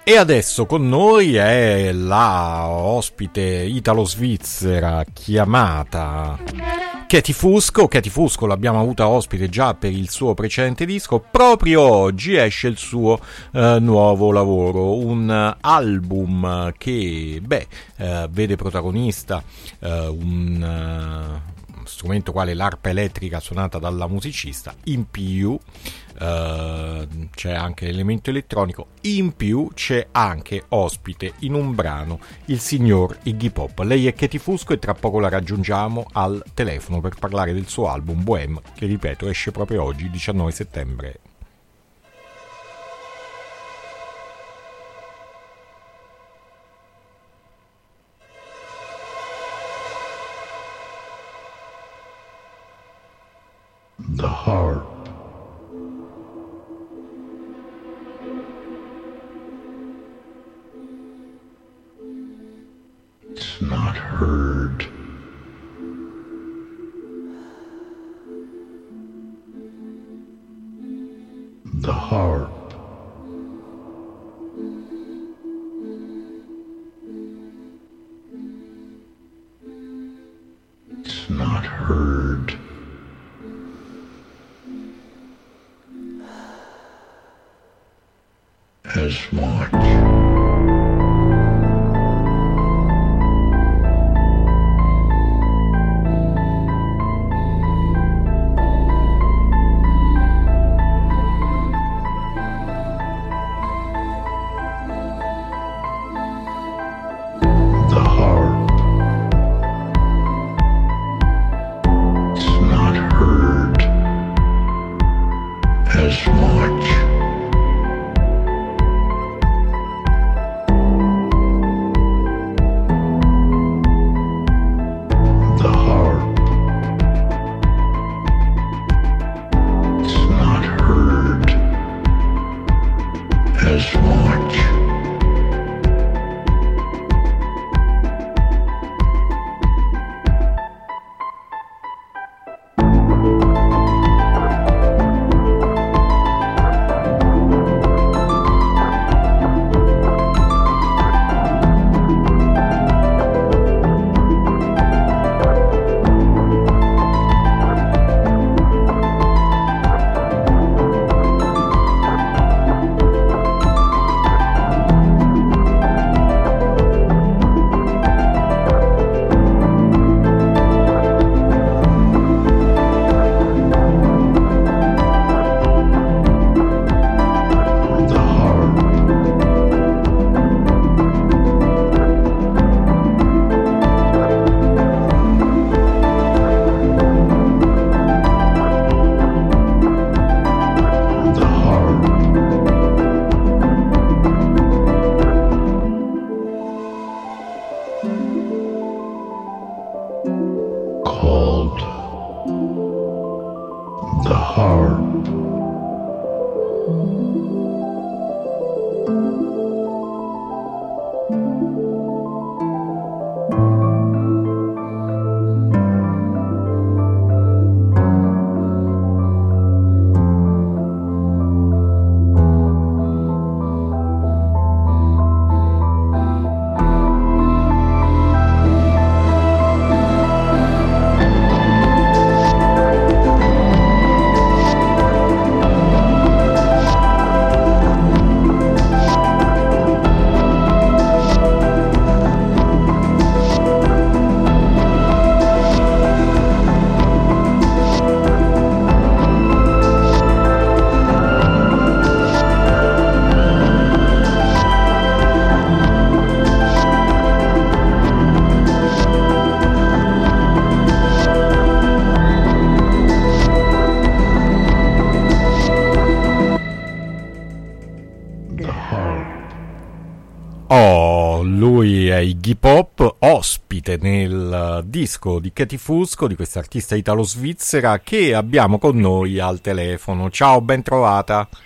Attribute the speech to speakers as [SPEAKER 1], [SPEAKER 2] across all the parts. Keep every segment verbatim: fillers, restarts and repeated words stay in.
[SPEAKER 1] E adesso con noi è la ospite italo-svizzera chiamata Katie Fusco. Katie Fusco l'abbiamo avuta ospite già per il suo precedente disco. Proprio oggi esce il suo eh, nuovo lavoro, un uh, album che beh, uh, vede protagonista uh, un uh, strumento quale l'arpa elettrica suonata dalla musicista, in più Uh, c'è anche l'elemento elettronico, in più c'è anche ospite in un brano il signor Iggy Pop. Lei è Katie Fusco e tra poco la raggiungiamo al telefono per parlare del suo album Bohème, che ripeto esce proprio oggi, diciannove settembre.
[SPEAKER 2] The heart. It's not heard. The heart. It's not heard. As much.
[SPEAKER 1] Iggy Pop, ospite nel disco di Katie Fusco, di questa artista italo-svizzera che abbiamo con noi al telefono. Ciao, ben trovata.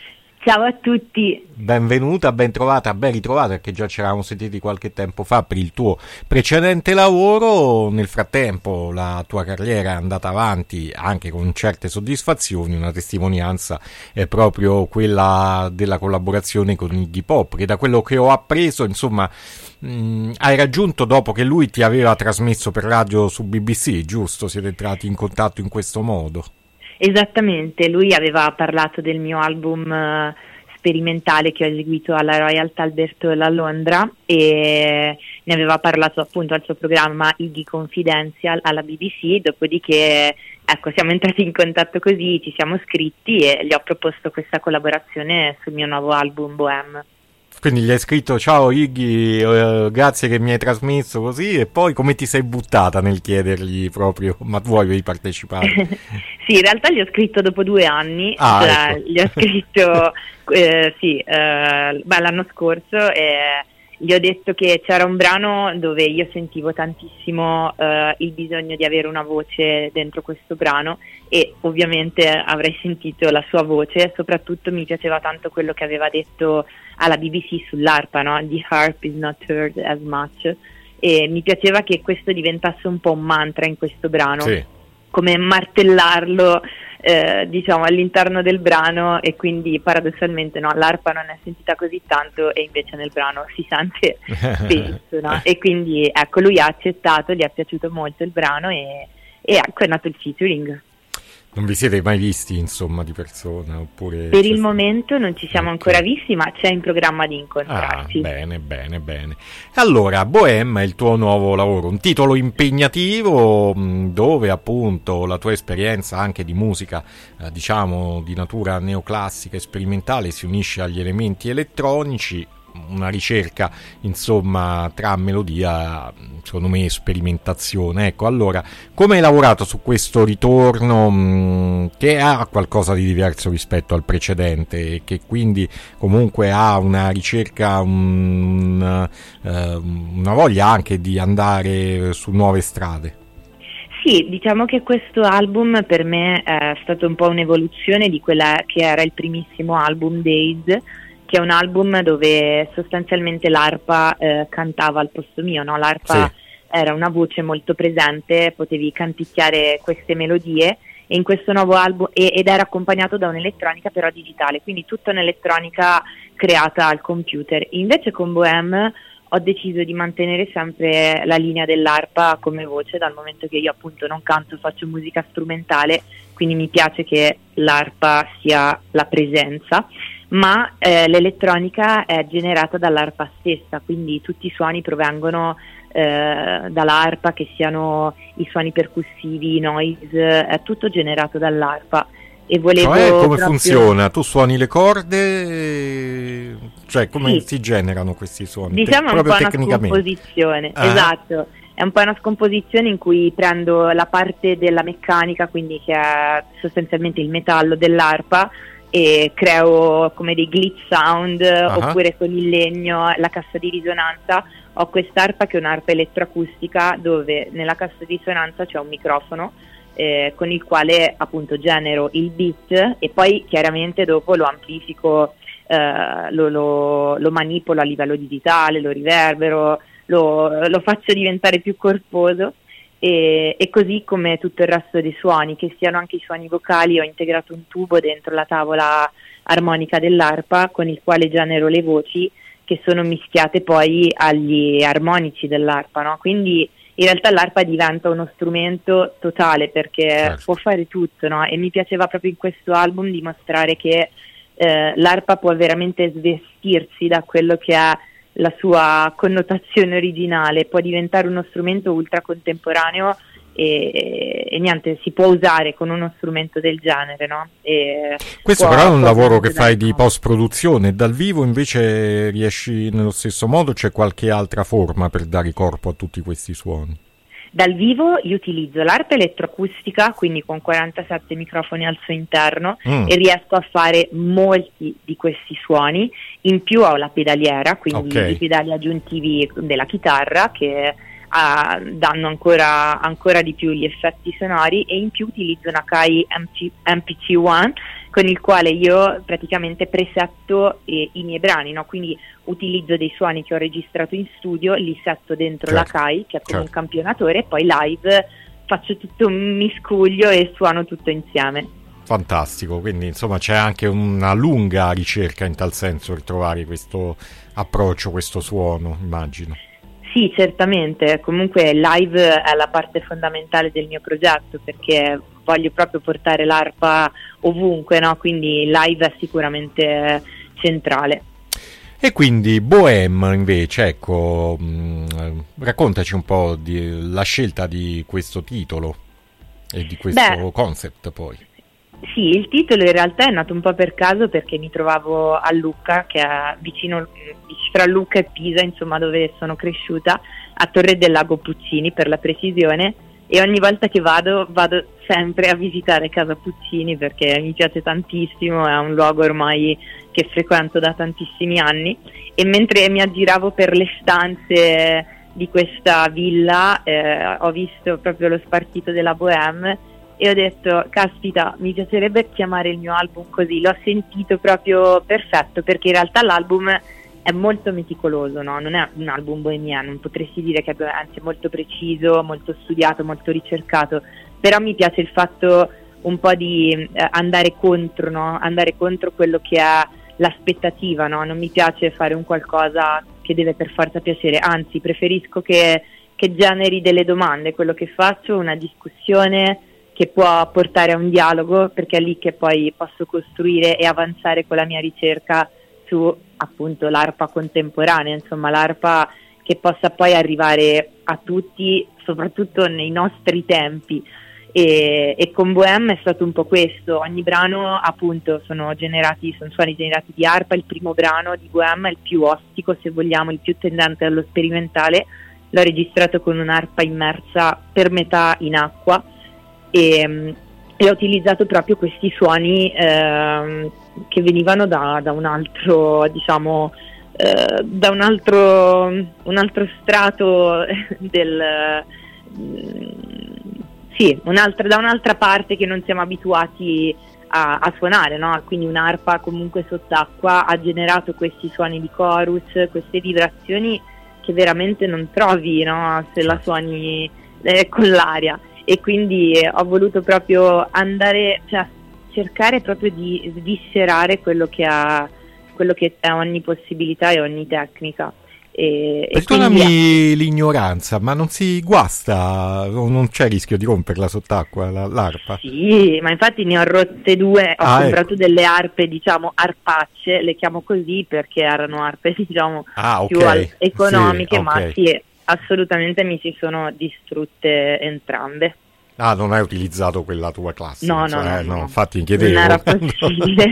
[SPEAKER 3] Ciao a tutti.
[SPEAKER 1] Benvenuta, ben trovata, ben ritrovata, perché già ci eravamo sentiti qualche tempo fa per il tuo precedente lavoro. Nel frattempo la tua carriera è andata avanti anche con certe soddisfazioni. Una testimonianza è proprio quella della collaborazione con Iggy Pop, che da quello che ho appreso, insomma, mh, hai raggiunto dopo che lui ti aveva trasmesso per radio su B B C, giusto? Siete entrati in contatto in questo modo?
[SPEAKER 3] Esattamente, lui aveva parlato del mio album uh, sperimentale che ho eseguito alla Royal Talbot a Londra e ne aveva parlato appunto al suo programma Iggy Confidential alla B B C, dopodiché ecco siamo entrati in contatto così, ci siamo scritti e gli ho proposto questa collaborazione sul mio nuovo album Bohème.
[SPEAKER 1] Quindi gli hai scritto ciao Iggy, eh, grazie che mi hai trasmesso così, e poi come ti sei buttata nel chiedergli proprio ma vuoi partecipare?
[SPEAKER 3] Sì, in realtà gli ho scritto dopo due anni,
[SPEAKER 1] ah,
[SPEAKER 3] cioè,
[SPEAKER 1] ecco.
[SPEAKER 3] gli ho scritto eh, sì, eh, beh, l'anno scorso e gli ho detto che c'era un brano dove io sentivo tantissimo eh, il bisogno di avere una voce dentro questo brano e ovviamente avrei sentito la sua voce, soprattutto mi piaceva tanto quello che aveva detto alla B B C sull'arpa, no? The harp is not heard as much, e mi piaceva che questo diventasse un po' un mantra in questo brano,
[SPEAKER 1] sì.
[SPEAKER 3] Come martellarlo eh, diciamo all'interno del brano, e quindi paradossalmente no, l'arpa non è sentita così tanto e invece nel brano si sente spesso, no? E quindi ecco, lui ha accettato, gli è piaciuto molto il brano e, e ecco è nato il featuring.
[SPEAKER 1] Non vi siete mai visti, insomma, di persona? Oppure
[SPEAKER 3] per il momento non ci siamo
[SPEAKER 1] okay.
[SPEAKER 3] ancora visti, ma c'è in programma di incontrarci.
[SPEAKER 1] Ah, bene, bene, bene. Allora, Bohème è il tuo nuovo lavoro, un titolo impegnativo dove appunto la tua esperienza anche di musica, eh, diciamo, di natura neoclassica e sperimentale si unisce agli elementi elettronici. Una ricerca insomma tra melodia, secondo me, e sperimentazione. Ecco, allora, come hai lavorato su questo ritorno mh, che ha qualcosa di diverso rispetto al precedente e che quindi comunque ha una ricerca, un, uh, una voglia anche di andare su nuove strade?
[SPEAKER 3] Sì, diciamo che questo album per me è stato un po' un'evoluzione di quella che era il primissimo album Days, che è un album dove sostanzialmente l'arpa eh, cantava al posto mio, no? L'arpa sì. Era una voce molto presente, potevi canticchiare queste melodie, e in questo nuovo album e, ed era accompagnato da un'elettronica però digitale, quindi tutta un'elettronica creata al computer. Invece con Bohème ho deciso di mantenere sempre la linea dell'arpa come voce, dal momento che io appunto non canto, faccio musica strumentale, quindi mi piace che l'arpa sia la presenza, ma eh, l'elettronica è generata dall'arpa stessa, quindi tutti i suoni provengono eh, dall'arpa, che siano i suoni percussivi, noise, è tutto generato dall'arpa. E volevo
[SPEAKER 1] cioè, come
[SPEAKER 3] proprio...
[SPEAKER 1] funziona? Tu suoni le corde, cioè come sì. si generano questi suoni?
[SPEAKER 3] Diciamo
[SPEAKER 1] Te-
[SPEAKER 3] è un po' una
[SPEAKER 1] tecnicamente.
[SPEAKER 3] scomposizione,
[SPEAKER 1] ah.
[SPEAKER 3] esatto, è un po' una scomposizione in cui prendo la parte della meccanica, quindi che è sostanzialmente il metallo dell'arpa, e creo come dei glitch sound, uh-huh. oppure con il legno, la cassa di risonanza. Ho quest'arpa che è un'arpa elettroacustica dove nella cassa di risonanza c'è un microfono eh, con il quale appunto genero il beat, e poi chiaramente dopo lo amplifico, eh, lo, lo, lo manipolo a livello digitale, lo riverbero, lo, lo faccio diventare più corposo. E, e così come tutto il resto dei suoni, che siano anche i suoni vocali, ho integrato un tubo dentro la tavola armonica dell'arpa con il quale genero le voci, che sono mischiate poi agli armonici dell'arpa, no? Quindi in realtà l'arpa diventa uno strumento totale, perché certo. può fare tutto, no? E mi piaceva proprio in questo album dimostrare che eh, l'arpa può veramente svestirsi da quello che è la sua connotazione originale, può diventare uno strumento ultra contemporaneo e, e niente, si può usare con uno strumento del genere, no? E
[SPEAKER 1] questo
[SPEAKER 3] può,
[SPEAKER 1] però è un lavoro che fai
[SPEAKER 3] no.
[SPEAKER 1] di post-produzione. Dal vivo invece riesci nello stesso modo? C'è qualche altra forma per dare corpo a tutti questi suoni?
[SPEAKER 3] Dal vivo io utilizzo l'arpa elettroacustica, quindi con quarantasette microfoni al suo interno, mm. e riesco a fare molti di questi suoni. In più ho la pedaliera, quindi okay. i pedali aggiuntivi della chitarra, che uh, danno ancora, ancora di più gli effetti sonori, e in più utilizzo un Akai M P C uno con il quale io praticamente presetto eh, i miei brani, no? Quindi utilizzo dei suoni che ho registrato in studio, li setto dentro
[SPEAKER 1] certo.
[SPEAKER 3] l'Akai, che è come
[SPEAKER 1] certo.
[SPEAKER 3] un campionatore, e poi live faccio tutto un miscuglio e suono tutto insieme.
[SPEAKER 1] Fantastico, quindi insomma c'è anche una lunga ricerca in tal senso per trovare questo approccio, questo suono, immagino.
[SPEAKER 3] Sì, certamente, comunque live è la parte fondamentale del mio progetto, perché voglio proprio portare l'arpa ovunque, no? Quindi live è sicuramente centrale.
[SPEAKER 1] E quindi Bohème invece, ecco, mh, raccontaci un po' di la scelta di questo titolo e di questo
[SPEAKER 3] Beh,
[SPEAKER 1] concept poi.
[SPEAKER 3] Sì, il titolo in realtà è nato un po' per caso, perché mi trovavo a Lucca, che è vicino tra Lucca e Pisa, insomma, dove sono cresciuta, a Torre del Lago Puccini per la precisione, e ogni volta che vado vado sempre a visitare Casa Puccini perché mi piace tantissimo, è un luogo ormai che frequento da tantissimi anni, e mentre mi aggiravo per le stanze di questa villa eh, ho visto proprio lo spartito della Bohème e ho detto, caspita, mi piacerebbe chiamare il mio album così. L'ho sentito proprio perfetto, perché in realtà l'album è molto meticoloso, no? Non è un album bohemiano, non potresti dire che è, anzi, è molto preciso, molto studiato, molto ricercato, però mi piace il fatto un po' di eh, andare contro, no? Andare contro quello che è l'aspettativa, no? Non mi piace fare un qualcosa che deve per forza piacere, anzi preferisco che, che generi delle domande, quello che faccio, una discussione che può portare a un dialogo, perché è lì che poi posso costruire e avanzare con la mia ricerca su appunto l'arpa contemporanea, insomma l'arpa che possa poi arrivare a tutti, soprattutto nei nostri tempi. E, e con Bohème è stato un po' questo, ogni brano appunto sono generati, sono suoni generati di arpa. Il primo brano di Bohème è il più ostico, se vogliamo, il più tendente allo sperimentale, l'ho registrato con un'arpa immersa per metà in acqua, e, e ho utilizzato proprio questi suoni eh, che venivano da, da un altro, diciamo, eh, da un altro, un altro strato del, sì, un'altra, da un'altra parte che non siamo abituati a, a suonare, no? Quindi un'arpa comunque sott'acqua ha generato questi suoni di chorus, queste vibrazioni che veramente non trovi, no? Se la suoni eh, con l'aria. E quindi eh, ho voluto proprio andare, cioè cercare proprio di sviscerare quello che ha, quello che è ogni possibilità e ogni tecnica. E,
[SPEAKER 1] Perdonami
[SPEAKER 3] e quindi,
[SPEAKER 1] l'ignoranza, ma non si guasta, non c'è rischio di romperla sott'acqua la, l'arpa?
[SPEAKER 3] Sì, ma infatti ne ho rotte due, ho
[SPEAKER 1] ah,
[SPEAKER 3] comprato
[SPEAKER 1] ecco.
[SPEAKER 3] delle arpe, diciamo arpacce, le chiamo così perché erano arpe, diciamo,
[SPEAKER 1] ah,
[SPEAKER 3] più
[SPEAKER 1] okay.
[SPEAKER 3] economiche,
[SPEAKER 1] sì,
[SPEAKER 3] ma
[SPEAKER 1] okay.
[SPEAKER 3] sì, assolutamente mi si sono distrutte entrambe.
[SPEAKER 1] Ah, non hai utilizzato quella tua classica?
[SPEAKER 3] No,
[SPEAKER 1] cioè,
[SPEAKER 3] no, no,
[SPEAKER 1] eh, no,
[SPEAKER 3] no.
[SPEAKER 1] infatti mi chiedevo.
[SPEAKER 3] Non era possibile.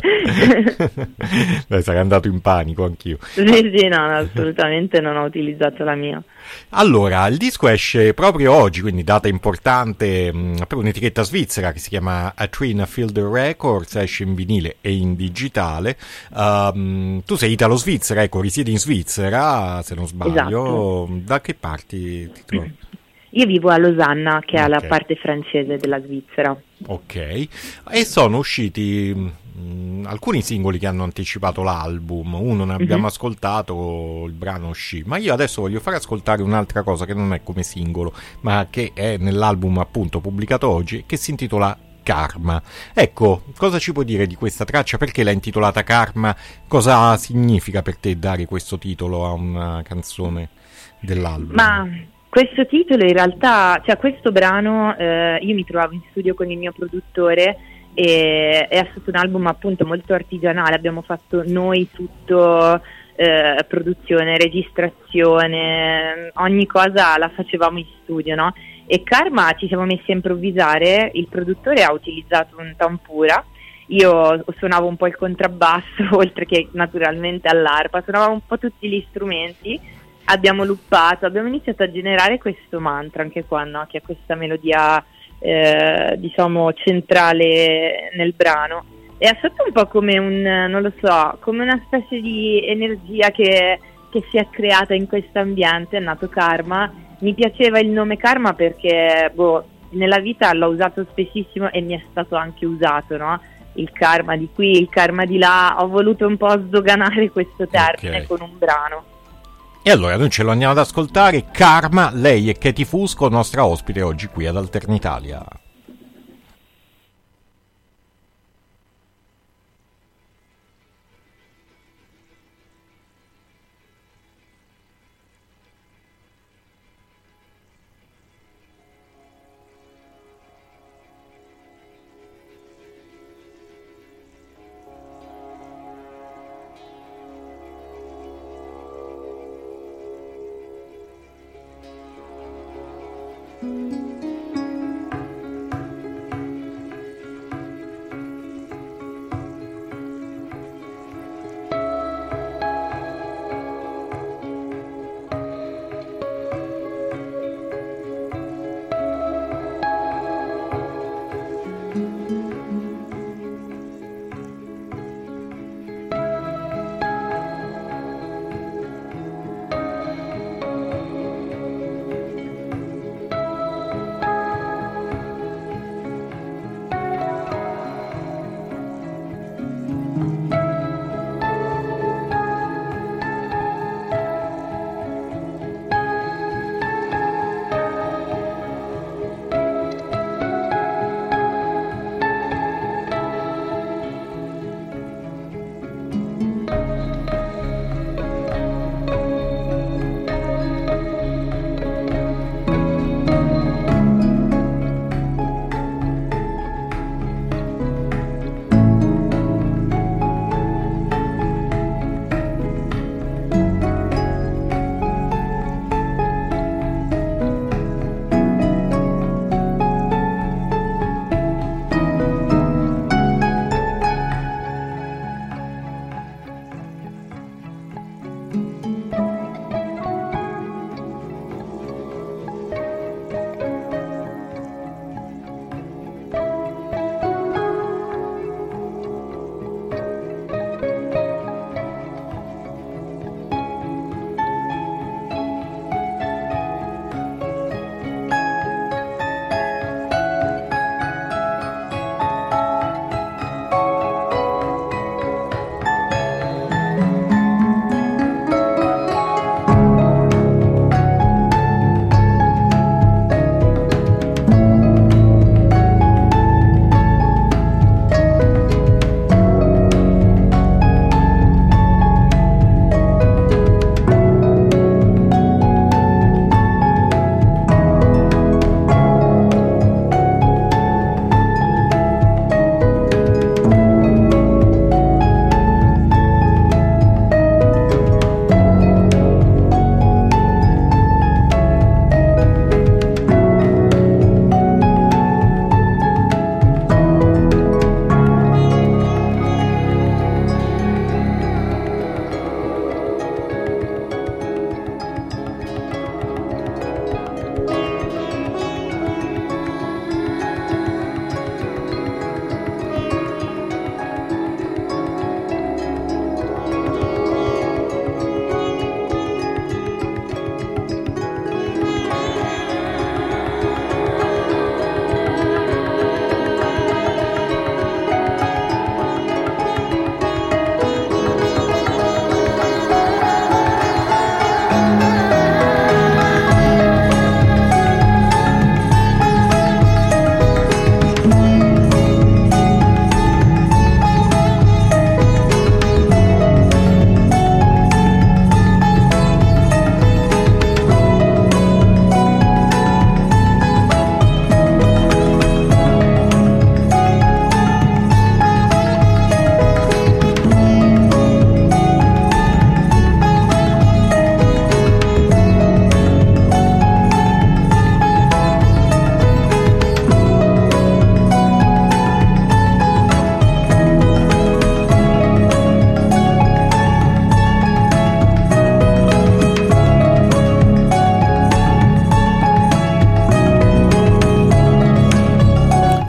[SPEAKER 1] Beh, sarei andato in panico anch'io.
[SPEAKER 3] Sì, sì, no, no, assolutamente non ho utilizzato la mia.
[SPEAKER 1] Allora, il disco esce proprio oggi, quindi data importante mh, per un'etichetta svizzera che si chiama Atrina Field Records, esce in vinile e in digitale. Um, tu sei italo-svizzera, ecco, risiedi in Svizzera, se non sbaglio.
[SPEAKER 3] Esatto.
[SPEAKER 1] Da che parti ti trovi?
[SPEAKER 3] Io vivo a Losanna, che
[SPEAKER 1] okay.
[SPEAKER 3] è la parte francese della Svizzera.
[SPEAKER 1] Ok, e sono usciti mh, alcuni singoli che hanno anticipato l'album. Uno ne abbiamo mm-hmm. ascoltato, il brano uscì, ma io adesso voglio fare ascoltare un'altra cosa che non è come singolo, ma che è nell'album appunto pubblicato oggi, che si intitola Karma. Ecco, cosa ci puoi dire di questa traccia? Perché l'hai intitolata Karma? Cosa significa per te dare questo titolo a una canzone dell'album?
[SPEAKER 3] Ma questo titolo in realtà, cioè questo brano, eh, io mi trovavo in studio con il mio produttore e è stato un album appunto molto artigianale, abbiamo fatto noi tutto, eh, produzione, registrazione, ogni cosa la facevamo in studio, no? E Karma ci siamo messi a improvvisare, il produttore ha utilizzato un tampura, io suonavo un po' il contrabbasso oltre che naturalmente all'arpa, suonavo un po' tutti gli strumenti. Abbiamo luppato, abbiamo iniziato a generare questo mantra anche qua, no? Che è questa melodia eh, diciamo centrale nel brano. È stato un po' come un, non lo so, come una specie di energia che, che si è creata in questo ambiente, è nato Karma, mi piaceva il nome Karma perché boh, nella vita l'ho usato spessissimo e mi è stato anche usato, no? Il karma di qui, il karma di là, ho voluto un po' sdoganare questo termine
[SPEAKER 1] Okay.
[SPEAKER 3] con un brano.
[SPEAKER 1] E allora noi ce lo andiamo ad ascoltare. Karma, lei è Katie Fusco, nostra ospite oggi qui ad Alternitalia.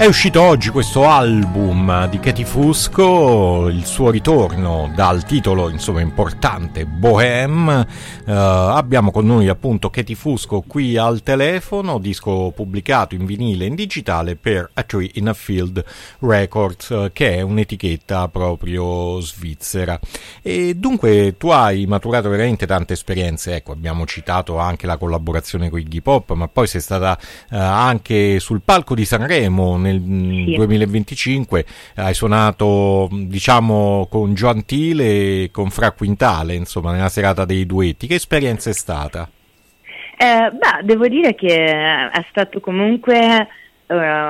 [SPEAKER 1] È uscito oggi questo album di Katie Fusco, il suo ritorno dal titolo insomma importante Bohème. Uh, abbiamo con noi appunto Katie Fusco qui al telefono, disco pubblicato in vinile e in digitale per A Tree in a Field Records, uh, che è un'etichetta proprio svizzera. E dunque tu hai maturato veramente tante esperienze, ecco, abbiamo citato anche la collaborazione con Iggy Pop, ma poi sei stata uh, anche sul palco di Sanremo nel sì. duemilaventicinque, hai suonato diciamo con Gioantile e con Fra Quintale, insomma nella serata dei duetti. Che esperienza è stata?
[SPEAKER 3] Eh, beh, devo dire che è stato comunque uh,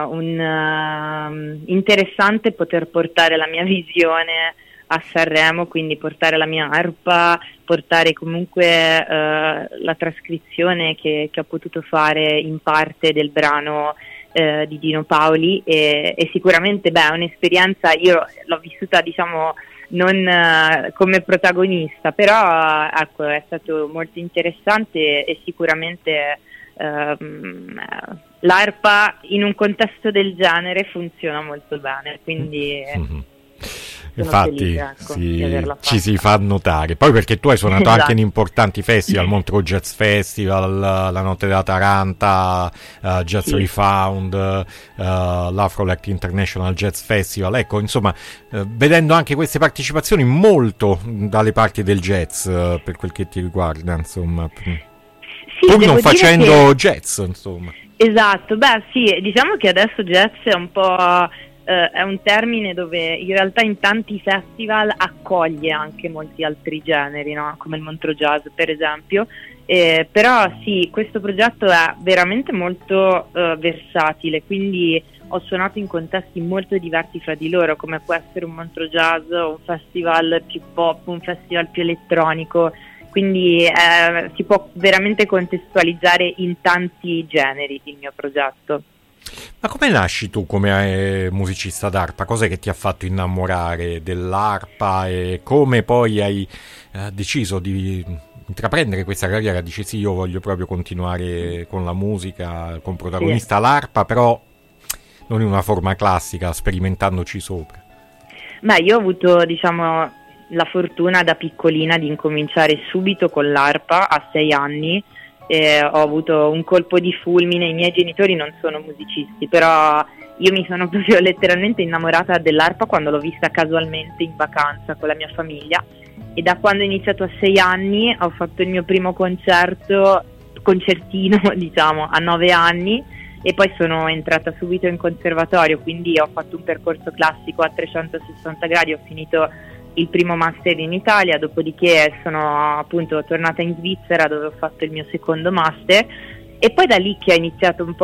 [SPEAKER 3] un uh, interessante poter portare la mia visione a Sanremo, quindi portare la mia arpa, portare comunque uh, la trascrizione che, che ho potuto fare in parte del brano eh, di Dino Paoli e, e sicuramente beh, è un'esperienza, io l'ho vissuta diciamo non uh, come protagonista, però uh, ecco, è stato molto interessante e sicuramente uh, l'arpa in un contesto del genere funziona molto bene, quindi mm-hmm.
[SPEAKER 1] Infatti
[SPEAKER 3] felice, ecco,
[SPEAKER 1] si, ci si fa notare, poi perché tu hai suonato esatto. anche in importanti festival, Montreux Jazz Festival, la Notte della Taranta, uh, Jazz sì. Refound, uh, l'Afrolect International Jazz Festival, ecco insomma uh, vedendo anche queste partecipazioni molto dalle parti del jazz uh, per quel che ti riguarda, insomma sì, pur non facendo che... jazz, insomma.
[SPEAKER 3] Esatto, beh sì, diciamo che adesso jazz è un po' Uh, è un termine dove in realtà in tanti festival accoglie anche molti altri generi, no? Come il Montreux Jazz per esempio, eh, però sì, questo progetto è veramente molto uh, versatile, quindi ho suonato in contesti molto diversi fra di loro, come può essere un Montreux Jazz, un festival più pop, un festival più elettronico, quindi eh, si può veramente contestualizzare in tanti generi il mio progetto.
[SPEAKER 1] Ma come nasci tu come musicista d'arpa? Cos'è che ti ha fatto innamorare dell'arpa e come poi hai eh, deciso di intraprendere questa carriera? Dici sì, io voglio proprio continuare con la musica, con protagonista sì. l'arpa, però non in una forma classica, sperimentandoci sopra.
[SPEAKER 3] Beh, io ho avuto diciamo la fortuna da piccolina di incominciare subito con l'arpa a sei anni. Eh, ho avuto un colpo di fulmine, i miei genitori non sono musicisti, però io mi sono proprio letteralmente innamorata dell'arpa quando l'ho vista casualmente in vacanza con la mia famiglia e da quando ho iniziato a sei anni ho fatto il mio primo concerto, concertino diciamo a nove anni e poi sono entrata subito in conservatorio, quindi ho fatto un percorso classico a trecentosessanta gradi, ho finito il primo master in Italia, dopodiché sono appunto tornata in Svizzera dove ho fatto il mio secondo master e poi da lì che ho iniziato un po'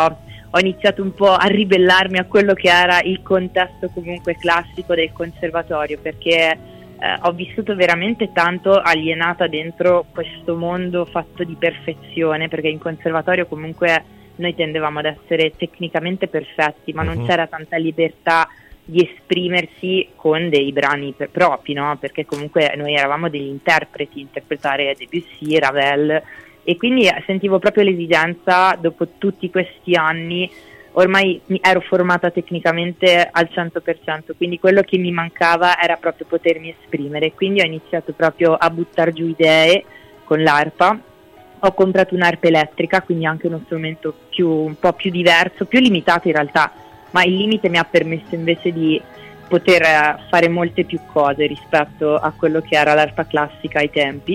[SPEAKER 3] ho iniziato un po' a ribellarmi a quello che era il contesto comunque classico del conservatorio, perché eh, ho vissuto veramente tanto alienata dentro questo mondo fatto di perfezione, perché in conservatorio comunque noi tendevamo ad essere tecnicamente perfetti, ma uh-huh. non c'era tanta libertà di esprimersi con dei brani per propri, no? Perché comunque noi eravamo degli interpreti, interpretare Debussy, Ravel, e quindi sentivo proprio l'esigenza, dopo tutti questi anni, ormai mi ero formata tecnicamente al cento per cento, quindi quello che mi mancava era proprio potermi esprimere, quindi ho iniziato proprio a buttare giù idee con l'arpa. Ho comprato un'arpa elettrica, quindi anche uno strumento più, un po' più diverso, più limitato in realtà, ma il limite mi ha permesso invece di poter fare molte più cose rispetto a quello che era l'arpa classica ai tempi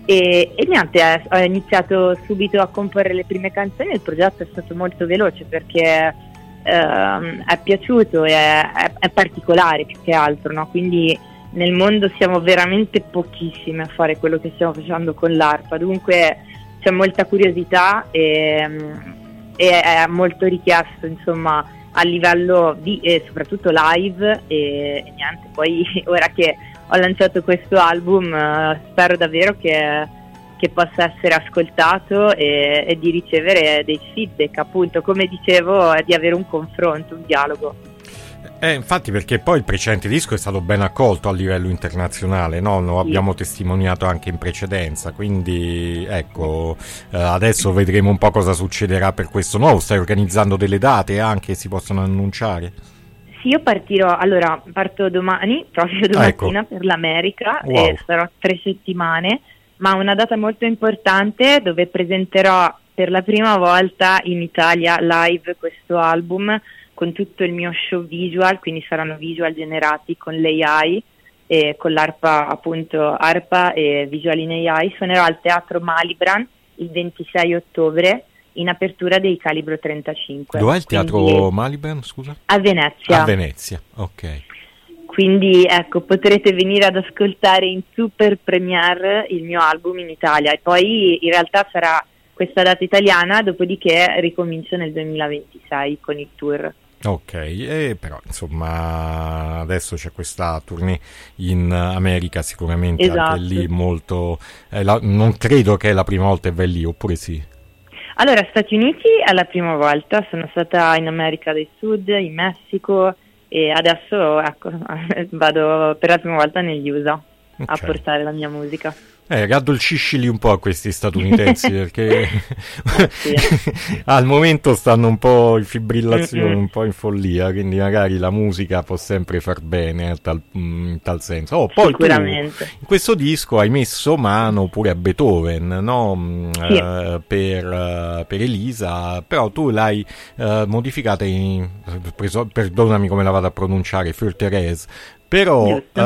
[SPEAKER 3] e, e niente, ho iniziato subito a comporre le prime canzoni e il progetto è stato molto veloce perché ehm, è piaciuto e è, è, è particolare più che altro, no? Quindi nel mondo siamo veramente pochissimi a fare quello che stiamo facendo con l'arpa, dunque c'è molta curiosità e, e è molto richiesto insomma a livello di e soprattutto live e, e niente, poi ora che ho lanciato questo album eh, spero davvero che, che possa essere ascoltato e, e di ricevere dei feedback, appunto come dicevo, di avere un confronto, un dialogo.
[SPEAKER 1] Eh, infatti, perché poi il precedente disco è stato ben accolto a livello internazionale, no? Lo abbiamo testimoniato anche in precedenza, quindi ecco, eh, adesso vedremo un po' cosa succederà per questo nuovo. Stai organizzando delle date anche, si possono annunciare?
[SPEAKER 3] Sì, io partirò, allora parto domani, proprio domattina, ecco, per l'America. Wow. E sarò tre settimane, ma una data molto importante dove presenterò per la prima volta in Italia live questo album con tutto il mio show visual, quindi saranno visual generati con l'A I e con l'arpa, appunto arpa e visual in A I. Suonerò al Teatro Malibran il ventisei ottobre in apertura dei Calibro trentacinque.
[SPEAKER 1] Dov'è il Teatro quindi, Malibran, scusa?
[SPEAKER 3] A Venezia.
[SPEAKER 1] A Venezia, ok.
[SPEAKER 3] Quindi ecco, potrete venire ad ascoltare in super premiere il mio album in Italia e poi in realtà sarà questa data italiana, dopodiché ricomincio nel duemilaventisei con il tour.
[SPEAKER 1] Ok, e però insomma adesso c'è questa tournée in America, sicuramente esatto. Anche lì molto, eh, la, non credo che è la prima volta che vai lì, oppure sì?
[SPEAKER 3] Allora, Stati Uniti è la prima volta, sono stata in America del Sud, in Messico e adesso ecco vado per la prima volta negli U S A okay. a portare la mia musica.
[SPEAKER 1] Eh, raddolciscili un po' a questi statunitensi perché sì. Al momento stanno un po' in fibrillazione, mm-hmm. un po' in follia, quindi magari la musica può sempre far bene tal, in tal senso. Oh, poi
[SPEAKER 3] sicuramente.
[SPEAKER 1] Tu, in questo disco hai messo mano pure a Beethoven, no? Sì. Uh, per, uh, per Elisa, però tu l'hai uh, modificata in, preso, perdonami come la vado a pronunciare, Für Thérèse. Però,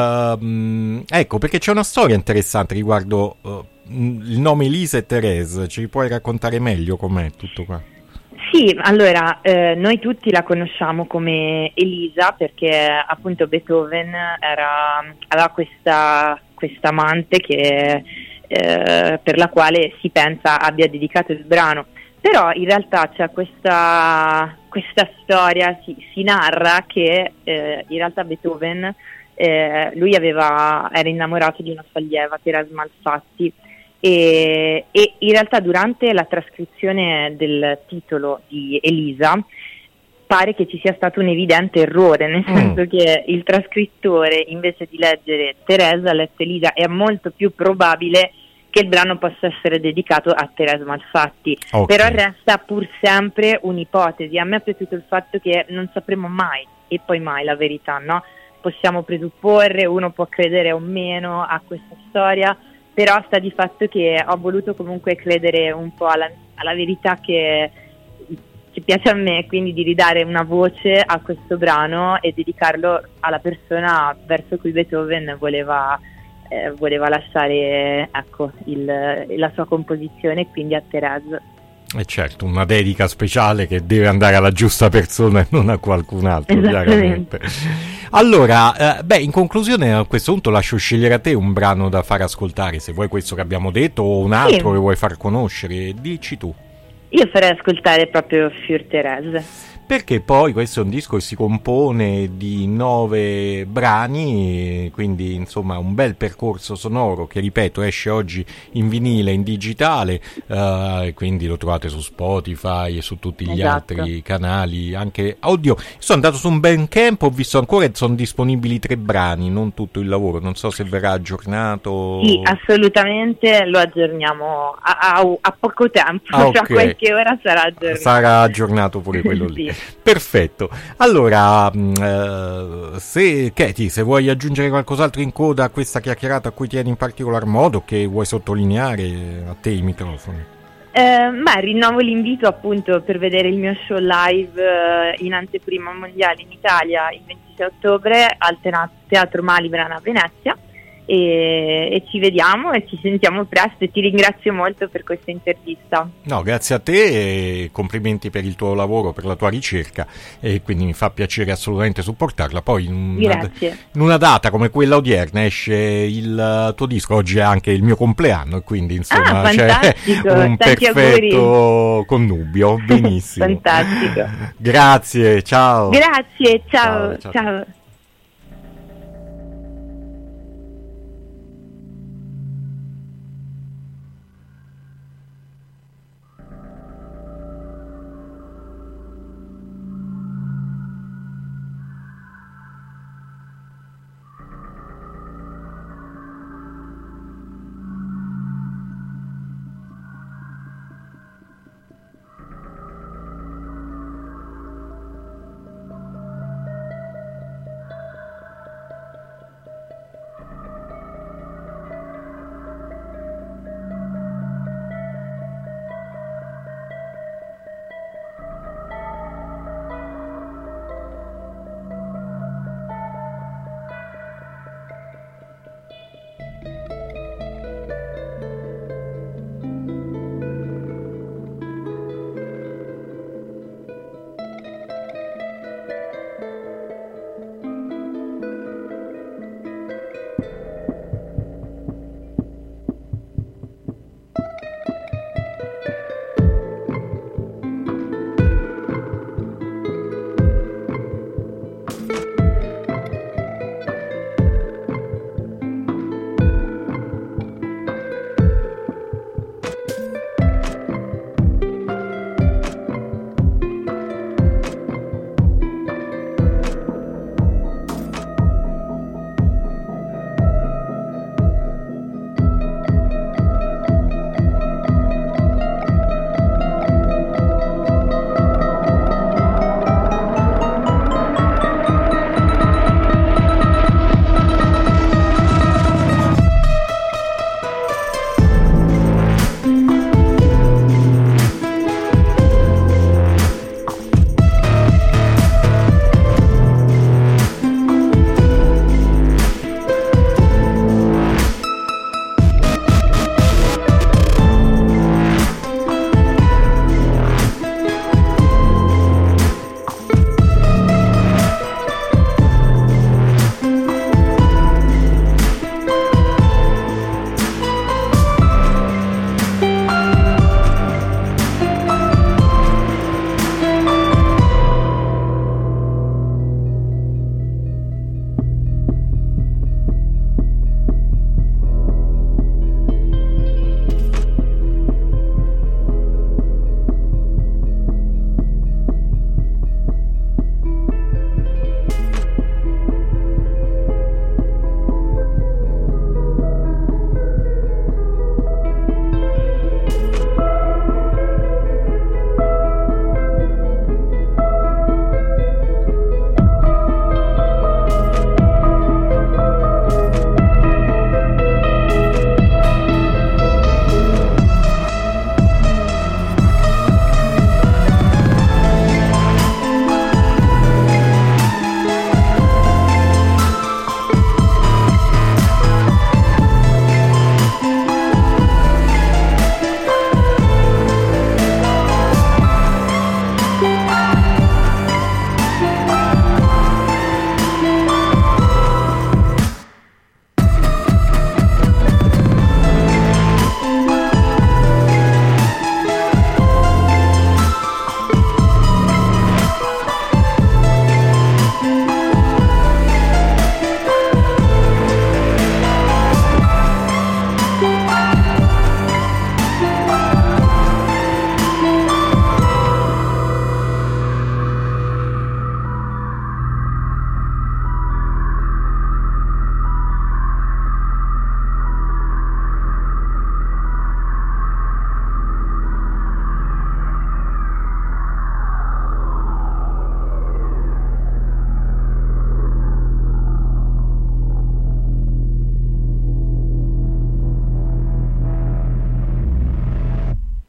[SPEAKER 1] uh, ecco, perché c'è una storia interessante riguardo uh, il nome Elisa e Thérèse, ci puoi raccontare meglio com'è tutto qua?
[SPEAKER 3] Sì, allora, eh, noi tutti la conosciamo come Elisa perché appunto Beethoven era, aveva questa, questa amante che, eh, per la quale si pensa abbia dedicato il brano, però in realtà c'è questa, questa storia, si, si narra che eh, in realtà Beethoven Eh, lui aveva, era innamorato di una sua allieva, Thérèse Malfatti, e, e in realtà durante la trascrizione del titolo di Elisa pare che ci sia stato un evidente errore, nel mm. senso che il trascrittore invece di leggere Thérèse ha letto Elisa, e è molto più probabile che il brano possa essere dedicato a Thérèse Malfatti, okay. Però resta pur sempre un'ipotesi. A me è piaciuto il fatto che non sapremo mai e poi mai la verità, no? Possiamo presupporre, uno può credere o meno a questa storia, però sta di fatto che ho voluto comunque credere un po' alla, alla verità che, che piace a me, quindi di ridare una voce a questo brano e dedicarlo alla persona verso cui Beethoven voleva, eh, voleva lasciare ecco, il, la sua composizione, quindi a Thérèse.
[SPEAKER 1] E certo, una dedica speciale che deve andare alla giusta persona e non a qualcun altro, chiaramente. Allora, eh, beh, in conclusione a questo punto lascio scegliere a te un brano da far ascoltare, se vuoi questo che abbiamo detto o un altro sì. che vuoi far conoscere, dici tu.
[SPEAKER 3] Io farei ascoltare proprio Für Thérèse.
[SPEAKER 1] Perché poi questo è un disco che si compone di nove brani, quindi insomma un bel percorso sonoro che, ripeto, esce oggi in vinile, in digitale, uh, quindi lo trovate su Spotify e su tutti gli esatto. altri canali, anche audio. Sono andato su un Bandcamp, ho visto ancora che sono disponibili tre brani, non tutto il lavoro, non so se verrà aggiornato.
[SPEAKER 3] Sì, assolutamente lo aggiorniamo a, a, a poco tempo, ah, okay. Tra qualche ora sarà aggiornato.
[SPEAKER 1] Sarà aggiornato pure quello lì. Sì. Perfetto. Allora, eh, se Katie, se vuoi aggiungere qualcos'altro in coda a questa chiacchierata a cui tieni in particolar modo, che vuoi sottolineare, a te i microfoni.
[SPEAKER 3] Eh, beh, rinnovo l'invito appunto per vedere il mio show live eh, in anteprima mondiale in Italia il ventisei ottobre al Teatro Malibran a Venezia. E, e ci vediamo e ci sentiamo presto, e ti ringrazio molto per questa intervista.
[SPEAKER 1] No, grazie a te e complimenti per il tuo lavoro, per la tua ricerca, e quindi mi fa piacere assolutamente supportarla. Poi in una, in una data come quella odierna esce il tuo disco, oggi è anche il mio compleanno e quindi insomma
[SPEAKER 3] ah,
[SPEAKER 1] c'è un
[SPEAKER 3] Tanti
[SPEAKER 1] perfetto
[SPEAKER 3] auguri.
[SPEAKER 1] Connubio. Benissimo.
[SPEAKER 3] Fantastico.
[SPEAKER 1] Grazie, ciao.
[SPEAKER 3] Grazie, ciao, ciao. ciao.